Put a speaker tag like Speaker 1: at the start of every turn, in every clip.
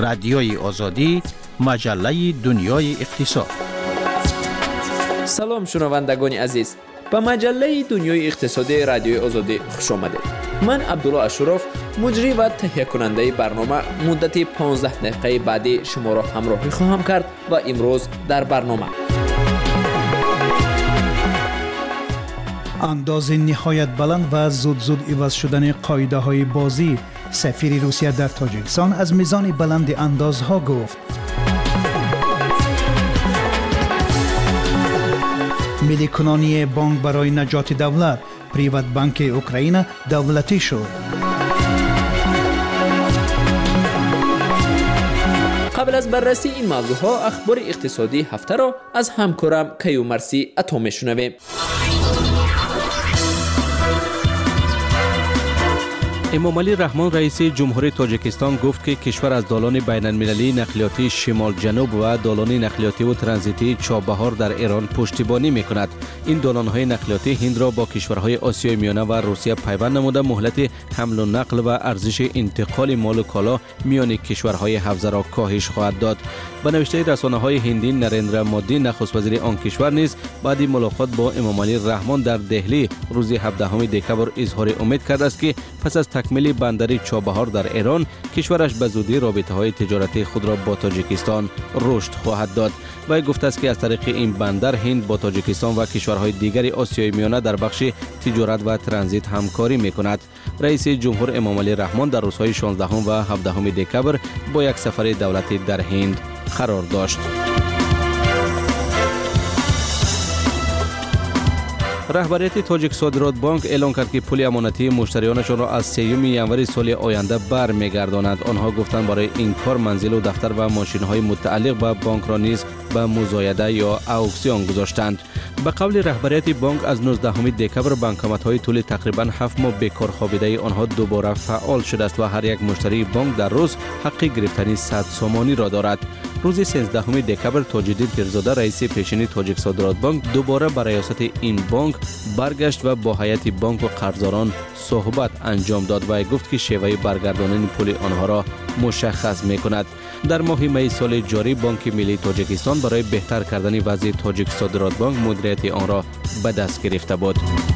Speaker 1: رادیوی آزادی، مجله دنیای اقتصاد.
Speaker 2: سلام شنوندگان عزیز، به مجله دنیای اقتصادی رادیوی آزادی خوش آمدید. من عبدالله اشرف، مجری و تهیه کننده برنامه، مدت 15 دقیقه بعدی شما را همراهی خواهم کرد و امروز در برنامه
Speaker 3: انداز نهایت بلند و زود عوض شدن قاعده های بازی. سفیر روسیه در تاجیکستان از میزان بلند اندازها گفت. ملی کنانی بانک برای نجات دولت، پریوت بانک اوکراین دولتی شد.
Speaker 2: قبل از بررسی این موضوع ها، اخبار اقتصادی هفته را از همکارم کیومرثی عطا میشنویم.
Speaker 4: امامعلی رحمان رئیس جمهوری تاجیکستان گفت که کشور از دالان بین المللی نقلیاتی شمال جنوب و دالان نقلیاتی و ترانزیتی چابهار در ایران پشتیبانی میکند. این دالان‌های نقلیاتی هند را با کشورهای آسیای میانه و روسیه پیوند نموده مهلت حمل و نقل و ارزش انتقال مال و کالا میان کشورهای حوزه را کاهش خواهد داد. به نوشته رسانه‌های هندی، نریندرا مودی نخست وزیر آن کشور نیز بعد ملاقات با امامعلی رحمان در دهلی روز 17 دکبر اظهار امید کرده است که پس از تکمیل بندر چابهار در ایران، کشورش به زودی رابطه‌های تجارتی خود را با تاجیکستان رشد خواهد داد. و گفته است که از طریق این بندر هند با تاجیکستان و کشورهای دیگر آسیای میانه در بخش تجارت و ترانزیت همکاری می‌کند. رئیس جمهور امامعلی رحمان در روزهای 16 و 17 دکبر با یک سفر دولتی در هند قرار داشت. رهبریت تاجیک صادرات بانک اعلام کرد که پول امانتی مشتریانشان را از 3 ینوری سال آینده برمیگرداند. آنها گفتند برای این کار منزل و دفتر و ماشین‌های متعلق به بانک را نیز به مزایده یا اکسیون گذاشتند. به قول رهبریت بانک از 19 دکبر بانکومت‌های طول تقریباً 7 ماه بیکار خوابیده آنها دوباره فعال شده است و هر یک مشتری بانک در روز حق گرفتن 100 سومانی را دارد. روز 13 دکبر تاج‌الدین پیرزاده رئیس پیشین تاجیک صادرات بانک دوباره به ریاست این بانک برگشت و با هیئت بانک و قرضداران صحبت انجام داد و گفت که شیوه برگرداندن پول آنها را مشخص می‌کند. در ماه می سال جاری بانک ملی تاجیکستان برای بهتر کردن وضع تاجیک صادرات بانک مدیریت آن را به دست گرفته بود.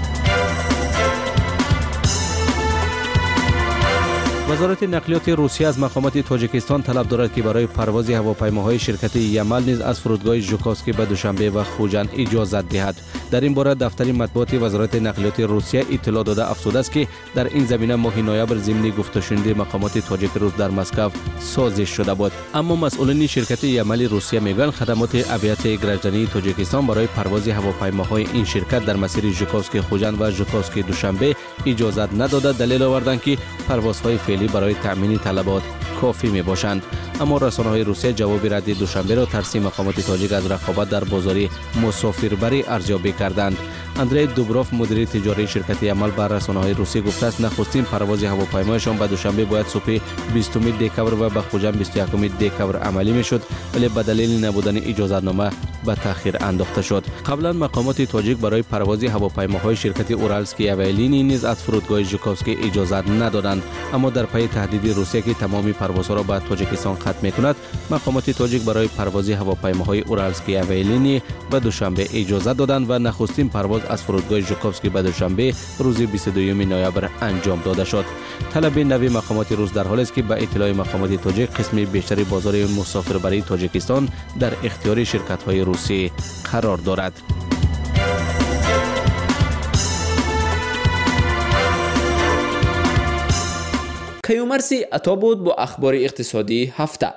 Speaker 4: وزارت نقلیات روسیه از مقامات تاجیکستان طلب دارد که برای پرواز هواپیماهای شرکت یمل نیز از فرودگاه ژوکوسکی به دوشنبه و خوجند اجازت دهد. در این باره دفتر مطبوعات وزارت نقلیات روسیه اطلاع داده افزوده است که در این زمینه ماه نوامبر ضمن گفته‌شنودی مقامات تاجیک روس در مسکو سازش شده بود. اما مسئولین شرکت یمل روسیه میگویند خدمات اویات گرجدنی تاجیکستان برای پرواز هواپیماهای این شرکت در مسیر ژوکوسکی خوجند و ژوکوسکی دوشنبه اجازت نداده. دلیل آوردند که پروازهای فعلی برای تامین طلبات کافی می باشند. اما رسانه‌های روسیه جواب رد دوشنبه را ترسیم مقامات تاجیک از رقابت در بازار مسافربری ارزیابی کردند. اندری دوبروف مدیر تجاری شرکت یمل بر رسانه‌های روسیه گفته است نخستین پرواز هواپیمایشان به دوشنبه باید صبح 20 دکبر و به خوجند 21 دکبر عملی میشد، ولی به دلیل نبودن اجازتنامه به تأخیر انداخته شد. قبلا مقامات تاجیک برای پرواز هواپیماهای شرکت اورالسکی اویالینی نیز از فرودگاه ژوکوسکی اجازت ندادند، اما در پی تهدید روسیه که تمامی پروازها را به تاجیکستان ختم می‌کند، مقامات تاجیک برای پرواز هواپیماهای اورالسکی اویالینی به دوشنبه اجازه دادند و نخستین پرواز از فرودگاه ژوکوسکی به دوشنبه روز 22 نوامبر انجام داده شد. طلب نوی مقامات روس در حالی است که به اطلاع مقامات تاجیک قسم بیشتری بازار مسافربری تاجیکستان در اختیار شرکت‌های روسی قرار دارد.
Speaker 2: کیومرثی عطا بود با اخبار اقتصادی هفته.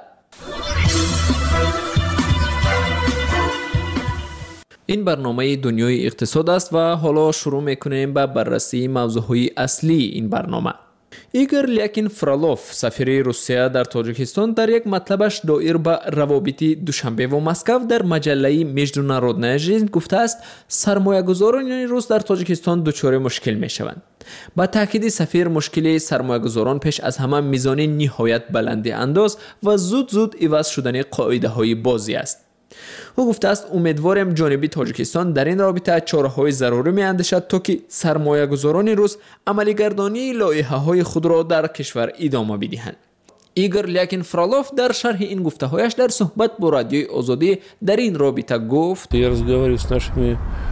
Speaker 2: این برنامه دنیای اقتصاد است و حالا شروع میکنیم به بررسی موضوعهای اصلی این برنامه. ایگور لیاکین فرالوف سفیر روسیه در تاجیکستان در یک مطلبش دایر به روابط دوشنبه و مسکو در مجله международная жизнь گفته است سرمایه‌گذاران روس در تاجیکستان دچار مشکل میشوند. با تاکید سفیر مشکل سرمایه‌گذاران پیش از همه میزان نهایت بلند انداز و زود عوض شدن قاعده‌های بازی است. او گفته است امیدوارم جانبی تاجیکستان در این رابطه چاره‌های ضروری می‌اندیشد تا که سرمایه‌گذاران روس عملی‌گردانی لایحه‌های خود را در کشور ادامه بدهند. ایگور لیاکین فرالوف در شرح این گفته‌هایش در صحبت با رادیوی آزادی در این رابطه گفت:
Speaker 5: Я разговариваю с нашими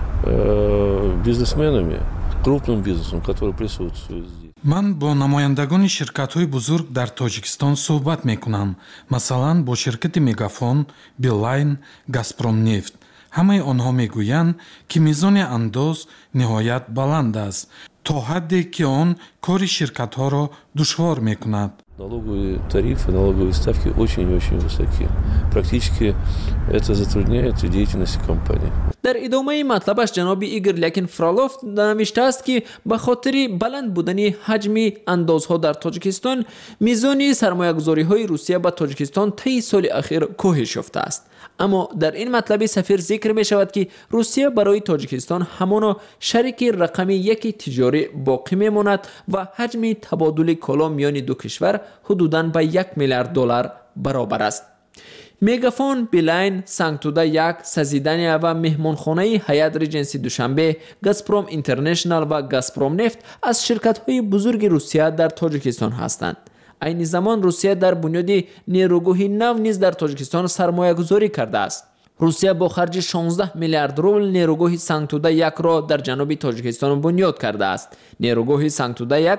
Speaker 5: бизнесменами, крупным бизнесом, который присутствует здесь.
Speaker 6: من با نمایندگان شرکت‌های بزرگ در تاجیکستان صحبت می‌کنم. مثلا با شرکت مگافون، بیلاین، گازپروم نفت. همه آنها میگویند که میزان انداز نهایت بلند است تا حدی که آن کار شرکت‌ها را دشوار می‌کند.
Speaker 5: Налоговые тарифы, налоговые ставки очень-очень высоки. Практически это затрудняет деятельность компании.
Speaker 2: در ادامه مطلبش جناب ایگور لیاکین فرالوف نوشته است که به خاطر بلند بودن حجم اندازها در تاجیکستان میزان سرمایه‌گذاری‌های روسیه به تاجیکستان طی سال اخیر کاهش یافته است. اما در این مطلب سفیر ذکر می شود که روسیه برای تاجیکستان همانا شریک رقم یک تجاری باقی می ماند و حجم تبادل کالا میان دو کشور حدوداً به 1 میلیارد دلار برابر است. مگافون، بیلاین، سانگتودا یک، سازیدانیا و مهمانخانه هیات ریجنسی دوشنبه، گازپروم اینترنشنال و گازپروم نفت از شرکت‌های بزرگ روسیه در تاجیکستان هستند. این زمان روسیه در بنیاد نیروگاه نو نیز در تاجیکستان سرمایه گذاری کرده است. روسیه با خرج 16 میلیارد روبل نیروگاه سانگتودا یک را در جنوب تاجیکستان بنیاد کرده است. نیروگاه سانگتودا یک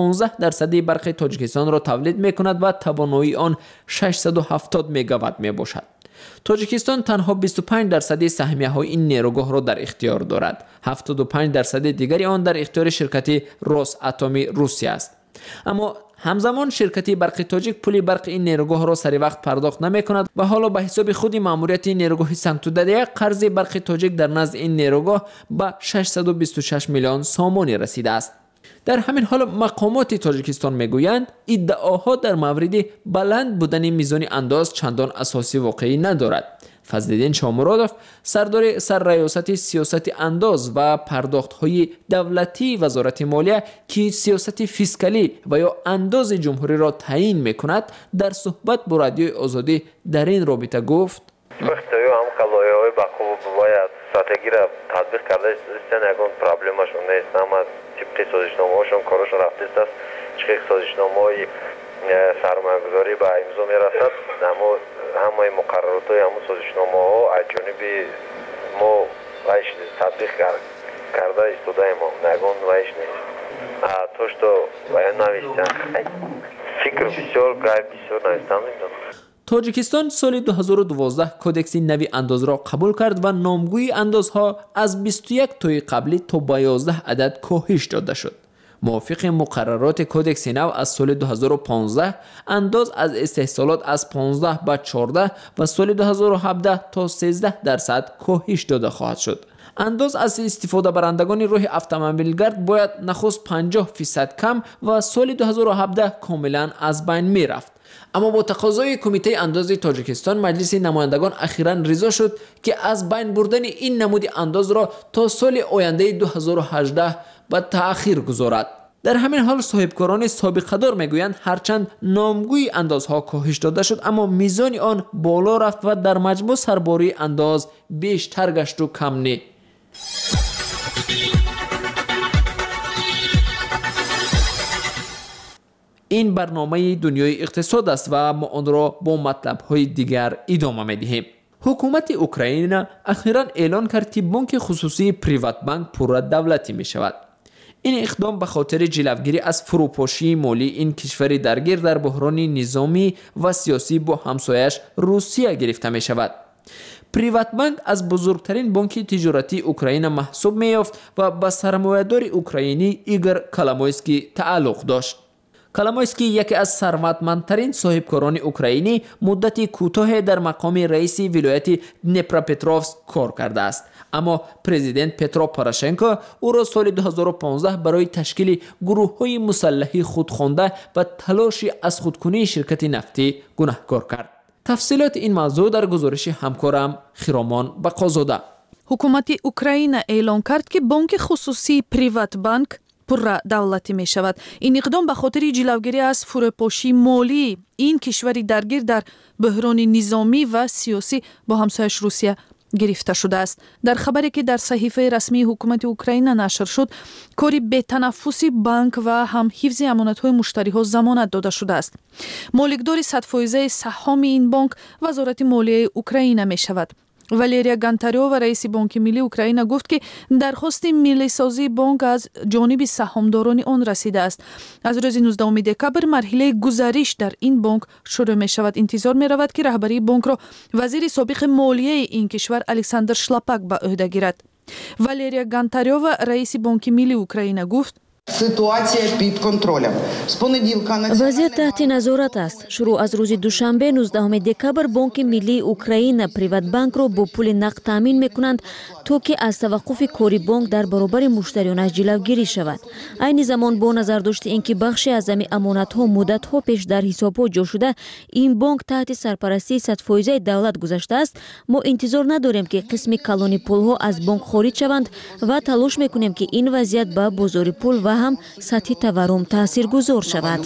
Speaker 2: 15% برق تاجیکستان را تولید می کند و توانایی آن 670 میگاوات می باشد. تاجیکستان تنها 25% سهمیه های این نیروگاه را در اختیار دارد. 75% دیگری آن در اختیار شرکت روس اتمی روسیه است. اما همزمان شرکت برق تاجیک پول برق این نیروگاه را سری وقت پرداخت نمی کند و حالا به حساب خود ماموریت نیروگاه سانگتودا یک قرض برق تاجیک در نزد این نیروگاه به 626 میلیون سامانی رسیده است. در همین حال مقامات تاجیکستان میگویند ادعاها در مورد بلند بودن میزان انداز چندان اساسی واقعی ندارد. فضلالدین شامرادوف سردار سرریاست سیاست انداز و پرداخت‌های دولتی وزارت مالیه که سیاست فیسکالی و یا انداز جمهوری را تعیین می‌کند در صحبت با رادیوی آزادی در این رابطه گفت:
Speaker 7: وقتی هم کالایه‌های با خوب باید استراتژی را تطبیق کرده است، نگون پرابلمشون نیست، اما تیپ سازشنامه‌هاشون کارشون رفته است، چه سازشنامه‌های سرمایه‌گذاری به امضا می‌رسد، اما همه مقررات های همون سازشنامه ها از جانب ما ویش تطبیق کرده استوده ما نگون ویش نیست توش تو باید نویستن فکر بسیار گایب بسیار نویستن میدونم.
Speaker 2: تاجیکستان سال 2012 کودکس نوی انداز را قبول کرد و نامگوی اندازها از 21 تای قبلی تا به 11 عدد کاهش داده شد. موافق مقررات کودکس نو از سال 2015 انداز از استحصالات از 15 به 14 و سال 2017 تا 13% کاهش داده خواهد شد. انداز از استفاده برندگان راه اتومبیلگرد باید نخست 50% کم و سال 2017 کاملا از بین می رفت. اما با تقاضای کمیته انداز تاجیکستان مجلس نمایندگان اخیراً رضا شد که از بین بردن این نمود انداز را تا سال آینده 2018 به تأخیر گذارد. در همین حال صاحبکاران سابقه دار میگویند هرچند نامگوی اندازها کاهش داده شد اما میزان آن بالا رفت و در مجموع سرباری انداز بیشتر گشت و کم نه. این برنامه دنیای اقتصاد است و ما آن را با مطلب‌های دیگر ادامه می‌دهیم. حکومت اوکراین اخیراً اعلان کرد که بانک خصوصی پریوات بانک پورا دولتی می‌شود. این اقدام به خاطر جلوگیری از فروپاشی مالی این کشور درگیر در بحران نظامی و سیاسی با همسایش روسیه گرفته می‌شود. پریوات بانک از بزرگترین بانک تجارتی اوکراین محسوب می‌یافت و به سرمایه‌دار اوکراینی ایگور کالامویسکی تعلق داشت. کالامویسکی یکی از ثروتمندترین صاحبکاران اوکراینی مدتی کوتاه در مقام رئیس ولایت دنیپروپتروفسک کار کرده است، اما پرزیدنت پترو پوراشنکو او را سال 2015 برای تشکیل گروه‌های مسلحی خودخوانده و تلاش از خودکنی شرکت نفتی گناهکار کرد. تفصیلات این موضوع در گزارش همکارم خرامان بقازاده.
Speaker 8: حکومت اوکراین اعلان کرد که بانک خصوصی پریوات بانک پورا دولتی می شود. این اقدام به خاطر جلوگیری از فروپاشی مالی این کشوری درگیر در بحران نظامی و سیاسی با همسایش روسیه گرفته شده است. در خبری که در صحیفه رسمی حکومت اوکراین نشر شد، کاری بی‌تنفسی بانک و هم حفظ امانت‌های مشتری‌ها ضمانت داده شده است. مالکدار 100% سهام این بانک وزارت مالیه اوکراین می‌شود. والریا گانتاریووا رئیس بانک ملی اوکراین گفت که درخواست ملی سازی بانک از جانب سهامداران آن رسیده است. از روز 19 دکامبر مرحله گزارش در این بانک شروع می شود. انتظار می رود که رهبری بانک را وزیر سابق مالیه این کشور الکساندر شلاپاک به عهده گیرد. والریا گانتاریووا رئیس بانک ملی اوکراین گفت:
Speaker 9: вазъият таҳти назорат аст. Шурӯъ аз рӯзи душанбе 19 декабр бонки миллии Украина Приватбанкро бо пули нақд таъмин мекунанд, то ки аз таваққуфи кори бонк дар баробари муштарионаш ҷилавгирӣ шавад. айни замон бо назардошти ин ки бахше аз ҳами амонатҳо муддатҳо пеш дар ҳисобҳо ҷо шуда, ин бонк таҳти сарпарастии 100% давлат гузаштааст, мо интизор надорем ки қисми калони пулҳо аз бонк хориҷ шаванд ва талош мекунем ки ин вазъият ба бозори пул ва ҳам сатҳи таворум таъсиргузор шавад.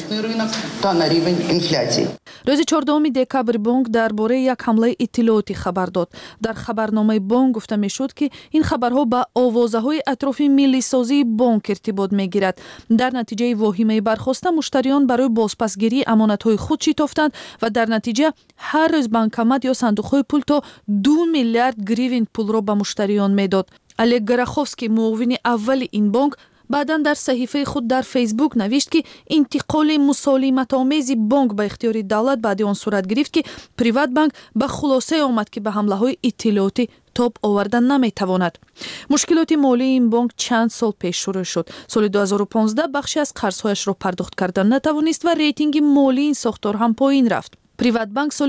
Speaker 8: рӯзи 14 декабр бонк дар бораи як ҳамлаи иттилоотӣ хабар дод. дар хабарномаи бонк гуфта мешуд ки ин хабарҳо ба овозаҳои атрофи миллисозии бонк иртибот мегирад. дар натиҷаи воҳимаи бархоста муштариён барои бозпасгирии амонатҳои худ шитофтанд ва дар натиҷа ҳар рӯз банкомат ё сандуқҳои пул то 2 миллиард гривен пулро ба муштариён медод. олег гороховский муовини аввали ин бонк баъдан дар саҳифаи худ дар фейсбук навишт ки интиқоли мусолиматомези бонк ба ихтиёри давлат баъди он сурат гирифт ки Приватбанк ба хулосае омад ки ба ҳамлаҳои иттилоотӣ тоб оварда наметавонад. мушкилоти молии ин бонк чанд сол пеш шурӯъ шуд. соли 2015 бахше аз қарзҳояшро пардохт карда натавонист ва рейтинги молии ин сохтор ҳам поин рафт. Приватбанк соли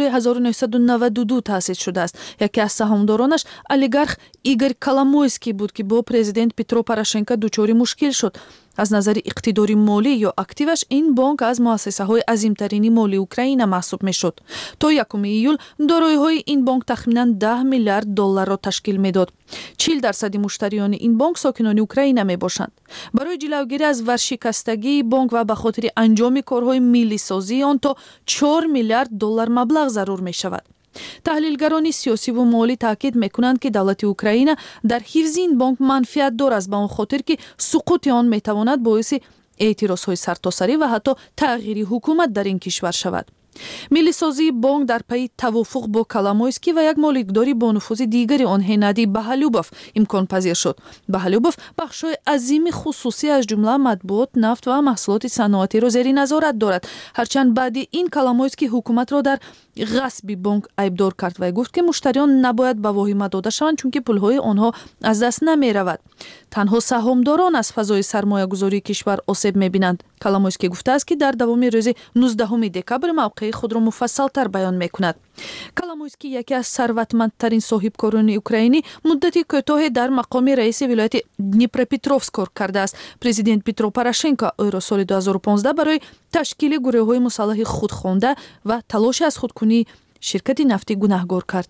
Speaker 8: 1992 таъсис шудааст. яке аз саҳмдоронаш олигарх Игорь Коломойский буд ки бо президент Петро Порошенко дучори мушкил шуд. аз назари иқтидори молӣ ё активаш ин бонк аз муассисаҳои азимтарини молии Украина маҳсуб мешуд. то 1 июл дороиҳои ин бонк тахминан 10 миллиард долларро ташкил медод. 40% муштариёни ин бонк сокинони Украина мебошанд. барои ҷилавгирӣ аз варшикастагии бонк ва ба хотири анҷоми корҳои миллисозии он то 4 миллиард доллар маблағ зарур мешавад. таҳлилгарони сиёсиву молӣ таъкид мекунанд ки давлати Украина дар ҳифзи ин бонк манфиатдор аст ба он хотир ки суқути он метавонад боиси эътирозҳои сартосарӣ ва ҳатто тағйири ҳукумат дар ин кишвар шавад. миллисозии бонк дар пайи тавофуқ бо Коломойский ва як моликдори бонуфузи дигари он Ҳеннадий Баҳалюбов имконпазир шуд. Баҳалюбов бахшҳои азими хусусӣ аз ҷумла матбуот, нафт ва маҳсулоти саноатиро зери назорат дорад. ҳарчанд баъди ин Коломойский ҳукуматро дар ғасби бонк айбдор кард ва гуфт ки муштариён набояд ба воҳима дода шаванд, чунки пулҳои онҳо аз даст намеравад. танҳо саҳмдорон аз фазои сармоягузории кишвар осеб мебинанд. Коломойский гуфтааст ки дар давоми рӯзи 19 декабр мавқеи худро муфассалтар баён мекунад. Коломойский яке аз сарватмандтарин соҳибкорони украинӣ муддати кӯтоҳе дар мақоми раиси вилояти Днепропетровск кор кардааст. президент Петро Порошенко ӯро соли 2015 барои ташкили гурӯҳҳои мусаллаҳи худ хонда ва талоши аз худкунии ширкати нафтӣ гунаҳгор кард.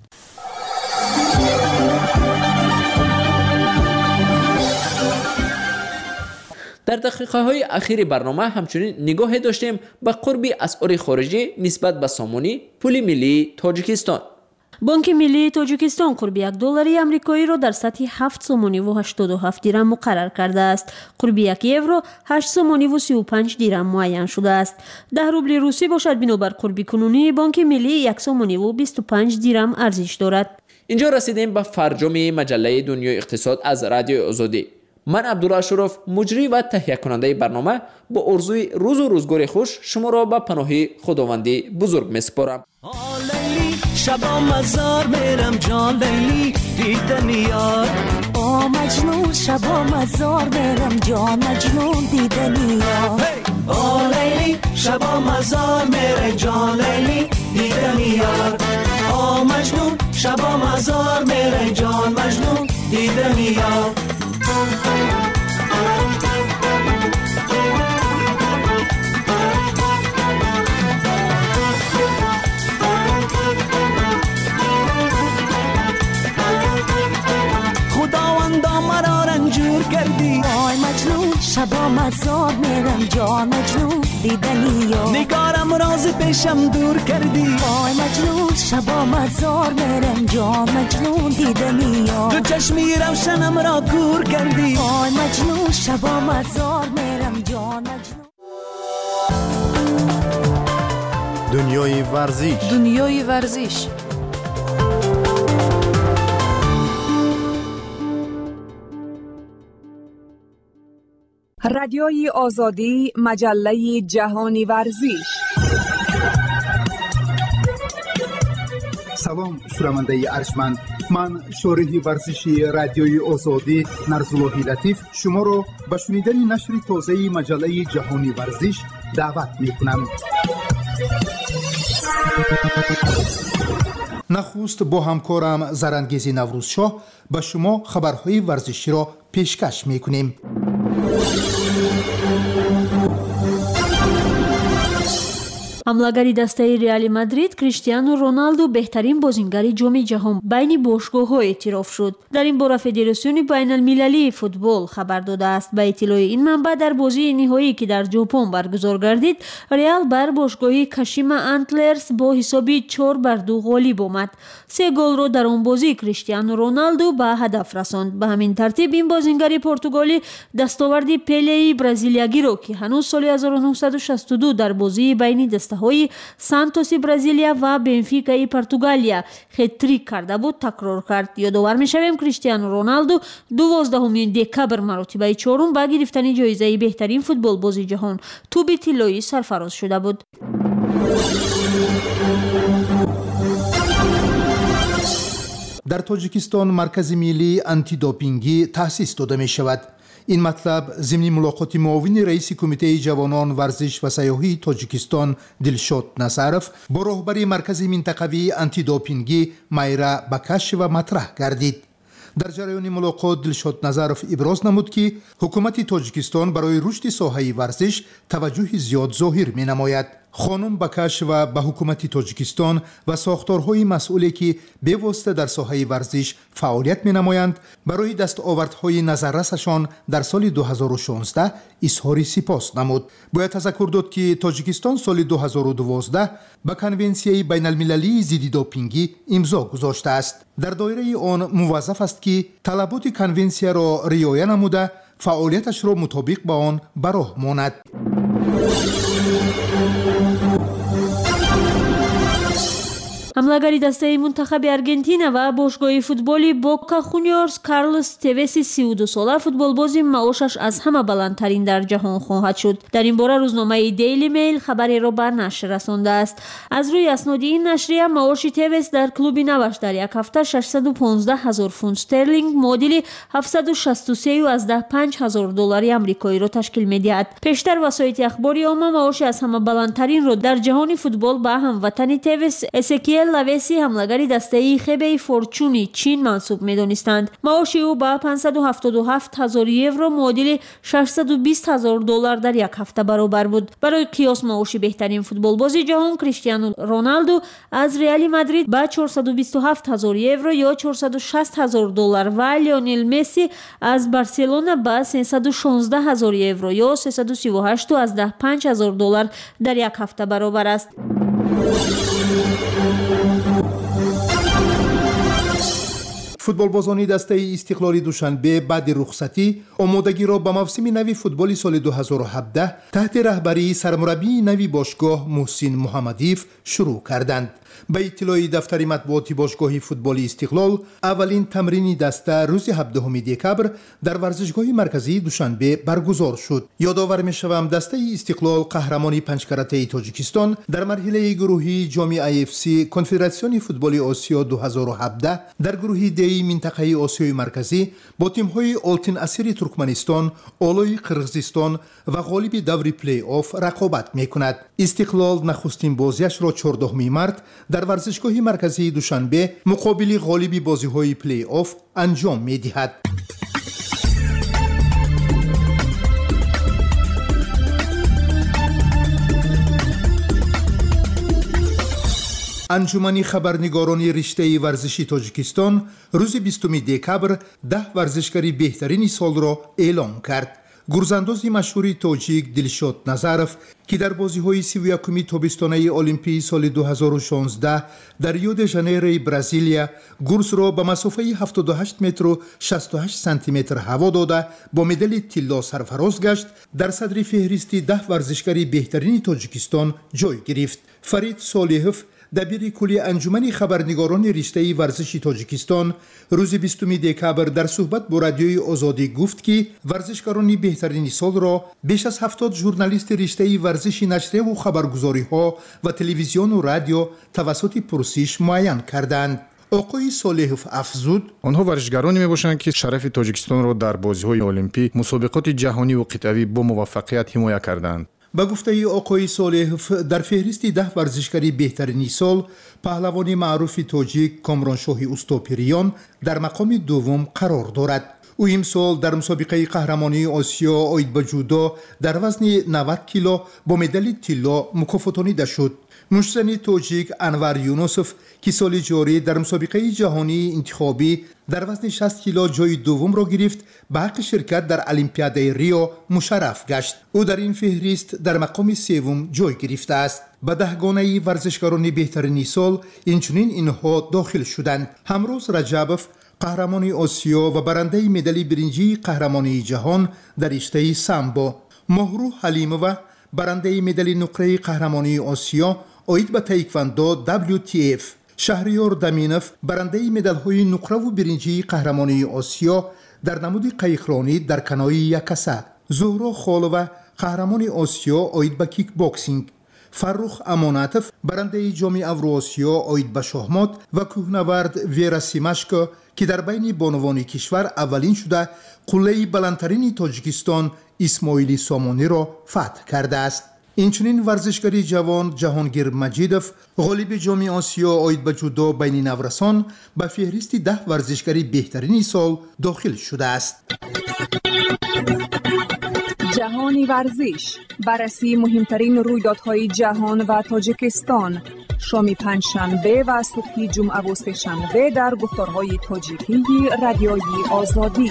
Speaker 2: در دقیقه های اخیر برنامه همچنین نگاه داشتیم به قرب اسعار خارجی نسبت به سامانی پول ملی تاجیکستان.
Speaker 10: بانک ملی تاجیکستان قرب $1 آمریکایی را در سطح 7 سومانی و 87 درم مقرر کرده است. قرب 1 یورو 8 سومانی و 35 درم معین شده است. 10 روبل روسی باشد بنابر قرب کنونی بانک ملی 1 سومانی و 25 درم ارزش دارد.
Speaker 2: اینجا رسیدیم به فرجام مجله دنیای اقتصاد از رادیو آزادی. من عبدالله اشرف مجری و تهیه کننده برنامه با آرزوی روز و روزگار خوش شما را به پناه خداوندی بزرگ میسپارم.
Speaker 11: لیلی شبا مزار میرم جان لیلی دیدن یار. مجنون شبا مزار میرم جان مجنون دیدن یار. لیلی شبا مزار میرم جان لیلی دیدن یار. مجنون شبا مزار میرم جان مجنون دیدن یار. خداوندا مرا رنجور کردی. وای مجنون شبا مزار میرم جان مجنون دیدنی یا
Speaker 12: نگارم راز پیشم دور کردی
Speaker 11: آی مجنون شبا مزار میرم جان مجنون دیدنی یا
Speaker 12: تو چشمی روشنم را کور کردی
Speaker 11: آی مجنون شبا مزار میرم جان مجنون.
Speaker 13: دنیای ورزش.
Speaker 8: دنیای ورزش.
Speaker 14: رادیوی آزادی مجله جهانی ورزش.
Speaker 15: سلام شنونده ارجمند، من شارح ورزشی رادیوی آزادی نرزاللهی لطیف شما را به شنیدن نشر تازه مجله جهانی ورزش دعوت میکنم. نخست با همکارم زرنگیز نوروزشاه به شما خبرهای ورزشی را پیشکش میکنیم.
Speaker 10: ҳамлагари дастаи реали мадрид криштиану роналду беҳтарин бозингари ҷоми ҷаҳон байни бошгоҳҳо эътироф шуд. дар ин бора федератсиони байналмилалии футбол хабар додааст. ба иттилои ин манбаъ, дар бозии ниҳоӣ ки дар ҷопон баргузор гардид, реал бар бошгоҳи кашима антлерс бо ҳисоби 4-2 ғолиб омад. 3 голро дар он бозӣ криштиану роналду ба ҳадаф расонд. ба ҳамин тартиб ин бозингари португолӣ дастоварди пелеи бразилиягиро ки ҳанӯз соли 1962 дар бозии байни ҳои Сантоси Бразилия ва Бенфикаи Португалия хет-трик карда буд, такрор кард. ёдовар мешавем, криштиану роналду 12 декабр маротибаи 4 ба гирифтани ҷоизаи беҳтарин футболбози ҷаҳон туби тиллоӣ сарфароз шуда буд.
Speaker 15: дар тоҷикистон маркази миллии антидопингӣ таъсис дода мешавад. این مطلب ضمن ملاقات معاون رئیس کمیته جوانان ورزش و سیاحی تاجیکستان دلشاد نصرف با رهبر مرکز منطقوی آنتی دوپینگی مایرا بکاشوا مطرح گردید. در جریان ملاقات دلشاد نظرف ابراز نمود که حکومت تاجیکستان برای رشد ساحه ورزش توجه زیاد ظاهر می نماید. خانم بکاشوا به حکومت تاجیکستان و ساختارهای مسئولی که به واسطه در ساحه ورزش فعالیت می نمایند برای دستاوردهای نظررسشان در سال 2016 اظهار سپاس نمود. باید تذکر داد که تاجیکستان سال 2012 به کنونسیای بین المللی ضد دوپینگی امضا گذاشته است. در دایره آن موظف است که طلبات کنونسیا را رعایت نموده فعالیتش را مطابق با آن به راه ماند.
Speaker 10: ҳамлагари дастаи мунтахаби аргентина ва бошгоҳи футболи бока хуниорс карлос тевеси 32 сола футболбози маошаш аз ҳама баландтарин дар ҷаҳон хоҳад шуд. дар ин бора рӯзномаи Daily Mail хабареро ба нашр расондааст. аз рӯи асноди ин нашрия маоши тевес дар клуби наваш дар як ҳафта 615,000 фунт стерлинг муодили 763,500 доллари амрикоиро ташкил медиҳад. пештар васоити ахбори омма маоши аз ҳама баландтаринро дар ҷаҳони футбол ба ҳамватани тевес Эсекиел лавеси ҳамлагари дастаи хебеи форчуни чин мансуб медонистанд. маоши ӯ ба 577,000 евро муодили 620,000 доллар дар як ҳафта баробар буд. барои қиёс маоши беҳтарин футболбози ҷаҳон криштиану роналду аз реали мадрид ба 427,000 евро ё 460,000 доллар ва лионел месси аз барселона ба 316,000 евро ё 338,500 доллар дар як ҳафта баробар аст.
Speaker 15: فوتبالبازان دسته استقلال دوشنبه بعد رخصتی آمادگی را به موسم نوی فوتبال سال 2017 تحت رهبری سرمربی نوی باشگاه محسن محمدیف شروع کردند. به اطلاع دفتر مطبوعاتی باشگاه فوتبال استقلال اولین تمرین دسته روز 17 دکبر در ورزشگاه مرکزی دوشنبه برگزار شد. یادآور می‌شوم دسته استقلال قهرمان پنج کرته تاجیکستان در مرحله گروهی جام IFC کنفدراسیون فوتبال آسیا 2017 در گروه دی منطقه آسیای مرکزی با تیم‌های آلتین اسیر ترکمنستان، آلای قرغیزستان و غالب دور پلی آف رقابت می‌کند. استقلال نخستین بازیش را 14 مارس در ورزشگاه مرکزی دوشنبه مقابل غالب بازی‌های پلی آف انجام می‌دهد. انجمن خبرنگاران رشته ورزشی تاجیکستان روز 20 دکبر 10 ورزشکاری بهترین سال را اعلام کرد. گرزانداز مشهور تاجیک دلشاد نظرف که در بازی‌های 31 تابستانه المپی سال 2016 در ریو د ژانیرو برزیلیا گرز را به مسافه 78 متر و 68 سانتی متر هوا داده با مدال طلا سرفراز گشت، در صدر فهرست 10 ورزشکار بهترین تاجیکستان جای گرفت. فرید صالحов دبیر کلی انجمن خبرنگاران رشته ورزش تاجیکستان روز 20 دکبر در صحبت با رادیوی آزادی گفت که ورزشکاران بهترین سال را بیش از 70 ژورنالیست رشته ورزش نشریه و خبرگزاری‌ها و تلویزیون و رادیو توسط پرسش معین کردند. آقای صالحов افزود
Speaker 16: آنها ورزشکارانی میباشند که شرف تاجیکستان را در بازی‌های المپی، مسابقات جهانی و قطبی با موفقیت حمایت کردند.
Speaker 15: با گفته آقای صالحов در فهرست 10 ورزشکار بهترین سال پهلوان معروف تاجیک کامرانشاه اوستاپریان در مقام دوم قرار دارد. او امسال در مسابقه قهرمانی آسیا آید به جودو در وزن 90 کیلو با مدال طلا مکافاتانیده شد. مشتزن تاجیک انور یونوسف که سال جاری در مسابقه جهانی انتخابی در وزن 60 کیلو جای دوم را گرفت، به حق شرکت در المپیاد ریو مشرف گشت. او در این فهرست در مقام سوم جای گرفته است. به 10 گانه ورزشکاران بهترین سال اینچنین اینها داخل شدند: همروز رجبوف قهرمان آسیا و برنده مدال برنجی قهرمانی جهان در رشته سامبو، مهرو حلیمووا برنده مدال نقره قهرمانی آسیا آید به تایکواندو WTF، شهریار دامینوف برنده مدال‌های نقره و برنجی قهرمانی آسیا در نمود قایقرانی در کنای یکسه، زهرا خالووا قهرمان آسیا آید به کیک باکسینگ، فرخ امانتوف برنده جام اوراسیا آید به شاهمات و کوهنورد ویرا سیماشکو که در بین بانوان کشور اولین شده قله بلندترین تاجیکستان اسماعیلی سامانی را فتح کرده است. اینچنین ورزشکار جوان جهانگیر مجیدوف غالب جام آسیا آید به جودو بین نورسان به فهرست 10 ورزشکار بهترین سال داخل شده است.
Speaker 14: جهانی ورزش، بررسی مهمترین رویدادهای جهان و تاجیکستان، شام پنجشنبه و صبح جمعه و سه‌شنبه در گفتارهای تاجیکی رادیوی آزادی.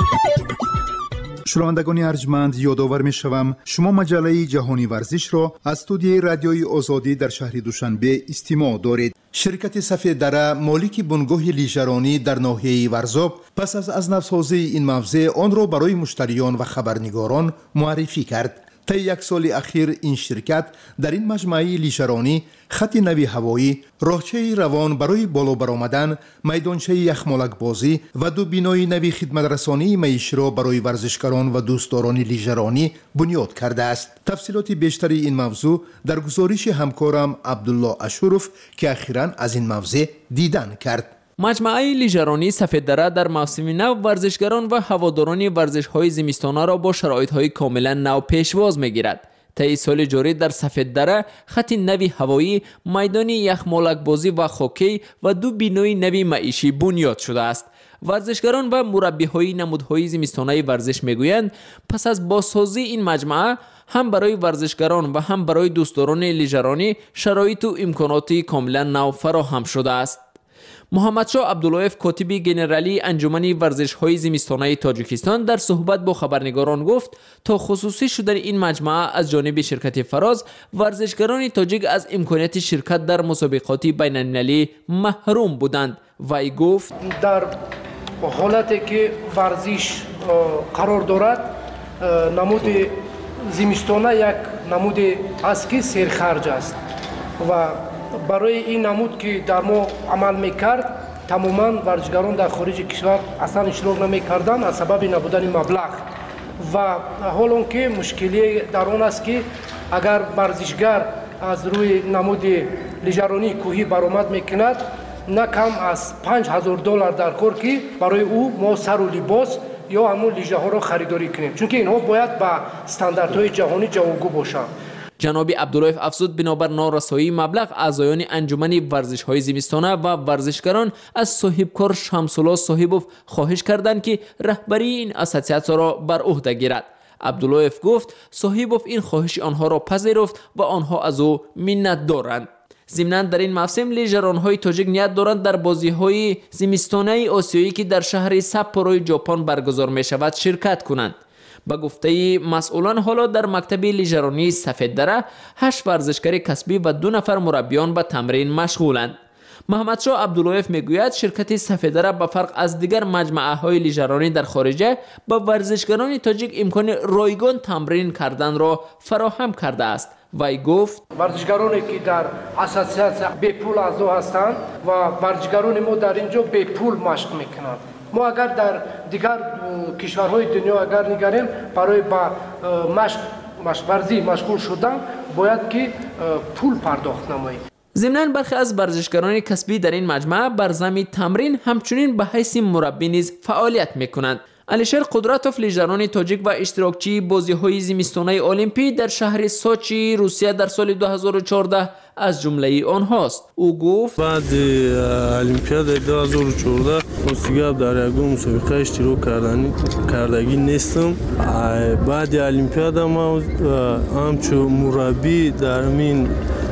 Speaker 15: شنوندگان ارجمند، یادآور می‌شوم شما مجله جهانی ورزش را از استودیوی رادیوی آزادی در شهر دوشنبه استماع دارید. شرکت سفید دره مالک بنگاه لیژرانی در ناحیه ورزاب پس از نوسازی این موضع آن را برای مشتریان و خبرنگاران معرفی کرد. طی 1 سال اخیر این شرکت در این مجمع لیژرانی خط نوی هوایی، راهچه روان برای بالا برآمدن، میدانچه یخمالک بازی و 2 بینای نوی خدمترسانی معیشی را برای ورزشکاران و دوستداران لیژرانی بنیاد کرده است. تفصیلات بیشتری این موضوع در گزارش همکارم عبدالله اشوروف که اخیراً از این موضوع دیدن کرد.
Speaker 2: مجمع لیژرانی سفید دره در موسم نو ورزشگران و هواداران ورزش‌های زمستانه را با شرایط‌های کاملا نو پیشواز می‌گیرد. طی سال جاری در سفید دره خط نوی هوایی، میدان یخمالک بازی و هاکی و 2 بینای نوی معیشی بنیاد شده است. ورزشگران و مربی‌های نمودهای زمستانه ورزش می‌گویند پس از بازسازی این مجمع هم برای ورزشگران و هم برای دوستداران لیژرانی شرایط و امکانات کاملا نو فراهم شده است. محمدشاه عبداللهیف کاتب گنرالی انجمن ورزش‌های زمستانه تاجیکستان در صحبت با خبرنگاران گفت تا خصوصی شدن این مجمع از جانب شرکت فراز ورزشگران تاجیک از امکانیت شرکت در مسابقات بین‌المللی محروم بودند. وی گفت
Speaker 17: در حالتی که ورزش قرار دارد نمود زمستانه یک نمود است که سرخرج است و برای این نمود که در ما عمل میکرد تماما ورزشگران در خارج کشور اصلا اشتراک نمیکردند از سبب نبودن مبلغ و حالا که مشکلی در آن است که اگر ورزشگر از روی نمود لیژرانی کوهی برآمد میکند نه کم از $5,000 در کار که برای او ما سر و لباس یا همون لیژه ها را خریداری کنیم، چون که اینها باید به استانداردهای جهانی جوابگو باشند.
Speaker 2: جناب عبداللهیف افزود بنابر نارسایی مبلغ اعضایان انجمن ورزش‌های زمستانه و ورزشگران از صاحبکار شمس‌الله صاحبوف خواهش کردند که رهبری این اساسیاسیون را بر عهده گیرد. عبداللهیف گفت صاحبوف این خواهش آنها را پذیرفت و آنها از او منت دارند. ضمناً در این موسم لیژران‌های تاجیک نیت دارند در بازی‌های زمستانه آسیایی که در شهر ساپورو ژاپن برگزار می‌شود شرکت کنند. به گفته مسئولان حالا در مکتب لیژرانی سفید دره 8 ورزشکار کسبی و 2 نفر مربیان به تمرین مشغولند. محمدشاه عبداللهیف میگوید شرکت سفید دره به فرق از دیگر مجموعه های لیژرانی در خارجه به ورزشکاران تاجیک امکان رایگان تمرین کردن را فراهم کرده است. وی گفت
Speaker 17: ورزشکارانی که در اساسیاسیون به پول اعضا هستند و ورزشکاران ما در اینجا به پول مشق میکنند. ما اگر در دیگر کشورهای دنیا اگر نگریم برای با مشق ورزی مشغول شدن باید که پول پرداخت نماییم.
Speaker 2: ضمناً برخی از ورزشکاران کسبی در این مجمع بر زمین تمرین همچنین به حیث مربی نیز فعالیت میکنند. علیشیر قدراتوف لیژران تاجیک و اشتراکچی بازی‌های زمستانی المپی در شهر سوچی روسیه در سال 2014 از جمله آنهاست. او گفت
Speaker 18: بعد المپیاد 2014 دیگه در یک مسابقه اشتراک کردگی نیستم. بعد المپیاد ما همچون مربی در این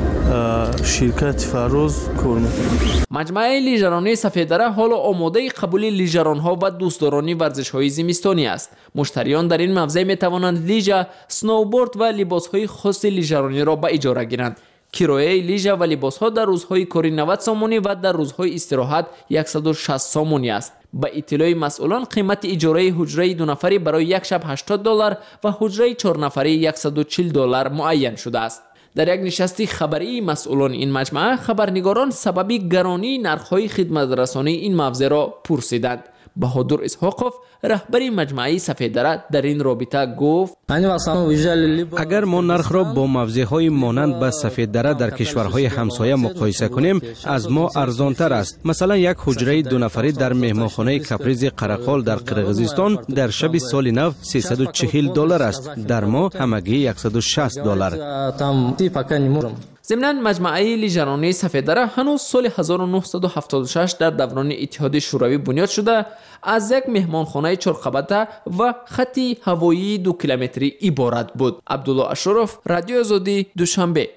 Speaker 18: شرکت فراز کار میکنم.
Speaker 2: مجمع لیژرانی سفید دره حالا آماده قبول لیژران‌ها و دوستداران ورزش‌های زمستانی است. مشتریان در این موضع می‌توانند لیژه، سنوبورد و لباس‌های خاص لیژرانی را به اجاره گیرند. کرایه لیژه و لباس‌ها در روزهای کاری 90 سامانی و در روزهای استراحت 160 سامانی است. با اطلاع مسئولان قیمت اجاره حجره 2 نفری برای یک شب $80 و حجره 4 نفری $140 معین شده است. در یک نشستی خبری مسئولان این مجمع خبرنگاران سبب گرانی نرخ‌های خدمت رسانی این موضوع را پرسیدند. بهادر اسحاقوف رهبر مجمع سفید دره در این رابطه گفت
Speaker 4: اگر ما نرخ را با موضع‌های مانند به سفید دره در کشورهای همسایه مقایسه کنیم از ما ارزانتر است. مثلا یک حجره 2 نفری در مهمانخانه کپریز قرقال در قرقیزستان در شب سال نو $340 است، در ما همگی $160.
Speaker 2: ضمناً مجمع لیژرانی سفید دره هنوز سال 1976 در دوران اتحاد شوروی بنیاد شده از یک مهمانخانه 4 قبته و خطی هوایی 2 کیلومتری عبارت بود. عبدالله اشرف، رادیو آزادی، دوشنبه.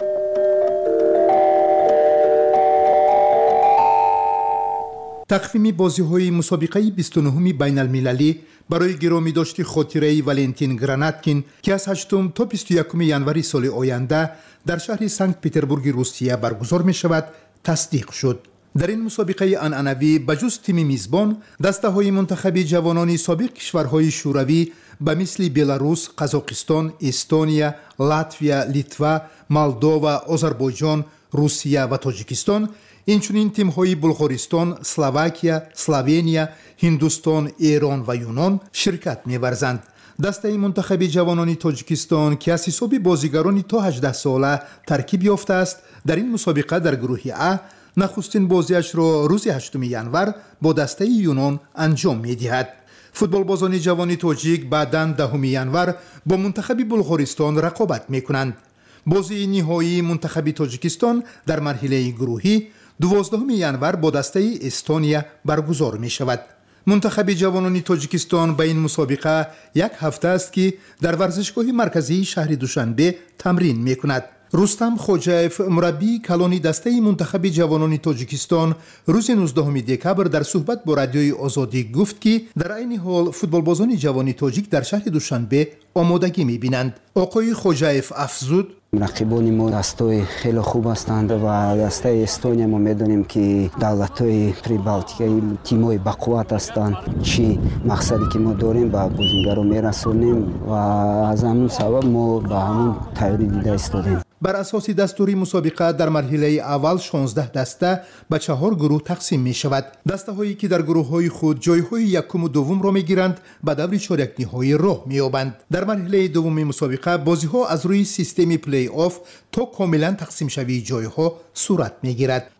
Speaker 15: تقویم بازی‌های مسابقه 29 بین المللی برای گرامی داشت خاطره ولنتین گراناتکین که از 8 تا 21 ژانویه سال آینده در شهر سنت پترزبورگ روسیه برگزار می شود تصدیق شد. در این مسابقه عنعنوی بجز تیم میزبان دسته‌های منتخب جوانان سابق کشورهای شوروی به مثل بلاروس، قزاقستان، استونیا، لاتویا، لیتوا، مولدووا، آذربایجان، روسیه و تاجیکستان، اینچنین تیم‌های بلغارستان، اسلواکیا، اسلوونیا، هندوستان، ایران و یونان شرکت می‌ورزند. دسته منتخب جوانان تاجیکستان که از حساب بازیگران تا 18 ساله ترکیب یافته است در این مسابقه در گروه ا نخستین بازیش را روز 8 ژانویه با دسته یونان انجام می‌دهد. فوتبالبازان جوان تاجیک بعداً 10 ژانویه با منتخب بلغارستان رقابت می‌کنند. بازی نهایی منتخب تاجیکستان در مرحله گروهی 12 ژانویه با دسته استونیا برگزار می‌شود. منتخب جوانان تاجیکستان به این مسابقه یک هفته است که در ورزشگاه مرکزی شهر دوشنبه تمرین می‌کند. رستم خوجایف مربی کلانی دسته منتخب جوانان تاجیکستان روز 19 دکبر در صحبت با رادیوی آزادی گفت که در این حال فوتبالبازان جوان تاجیک در شهر دوشنبه آمادگی می‌بینند. آقای خوجایف افزود
Speaker 19: رقیبان ما دستای خیلی خوب هستند و دسته استونیا ما میدونیم که دولت‌های پریبالتیکایی تیم‌های بقوت هستند. چی مقصدی که ما داریم با بازیگران میرسونیم و از همون سبب ما به همون تیاری دیده ایستادیم.
Speaker 15: بر اساس دستور مسابقه در مرحله اول 16 دسته به 4 گروه تقسیم می شود. دسته هایی که در گروه های خود جای های یکم و دوم را می گیرند به دور چهارک نهایی راه می یابند. در مرحله دوم مسابقه بازی ها از روی سیستم پلی آف تا کاملا تقسیم شوی جای ها صورت می گیرد.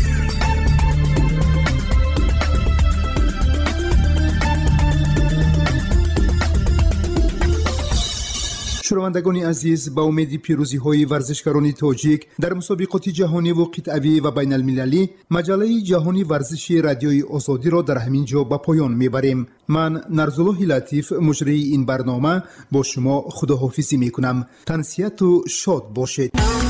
Speaker 15: شنوندگان عزیز، با امید پیروزی های ورزشکاران تاجیک در مسابقات جهانی و قطعی و بین المللی مجله جهانی ورزش رادیوی آزادی را در همین جا به پایان میبریم. من نرزالله لطیف مجری این برنامه با شما خداحافظی میکنم. تنسیت و شاد باشید.